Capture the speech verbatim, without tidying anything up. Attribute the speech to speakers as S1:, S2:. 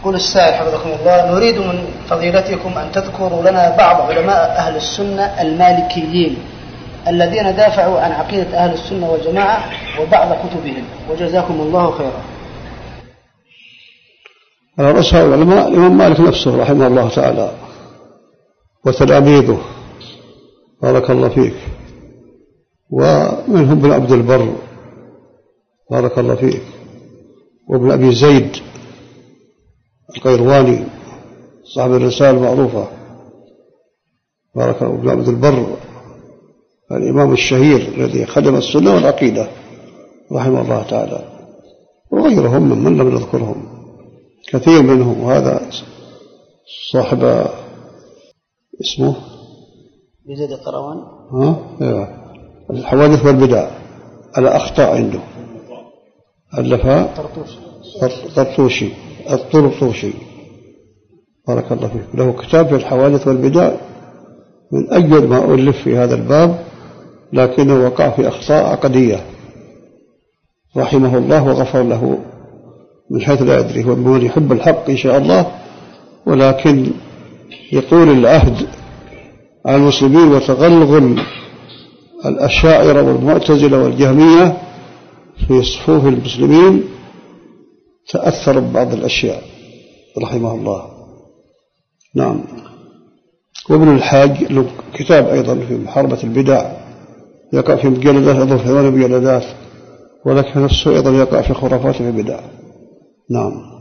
S1: يقول السائل حفظكم الله: نريد من فضيلتكم أن تذكروا لنا بعض علماء أهل السنة المالكيين الذين دافعوا عن عقيدة أهل السنة والجماعة وبعض كتبهم، وجزاكم الله خيرا.
S2: على رأس العلماء الإمام مالك نفسه رحمه الله تعالى وتلاميذه بارك الله فيك، ومنهم ابن عبد البر بارك الله فيك، وابن أبي زيد القيرواني صاحب الرسالة المعروفة بارك الله، ابن عبد البر الإمام الشهير الذي خدم السنة والعقيدة رحمه الله تعالى، وغيرهم من لم نذكرهم كثير منهم. وهذا صاحب اسمه
S1: بزيد القروان
S2: ها ايوه الحوادث والبدع على أخطاء عنده ألفها طرطوشي الطرطوشي بارك الله فيك، له كتاب في الحوادث والبدع من أجل ما ألف في هذا الباب، لكنه وقع في أخطاء عقدية رحمه الله وغفر له من حيث لا يدري. هو من يحب الحق إن شاء الله، ولكن يطول العهد على المسلمين وتغلغل الأشاعرة والمعتزلة والجهمية في صفوف المسلمين تأثر ببعض الأشياء رحمه الله. نعم. وابن الحاج له كتاب أيضا في محاربة البدع، يقع في مجلدات أيضا في ثمان مجلدات، ولكن نفسه أيضا يقع في خرافات البدع. نعم.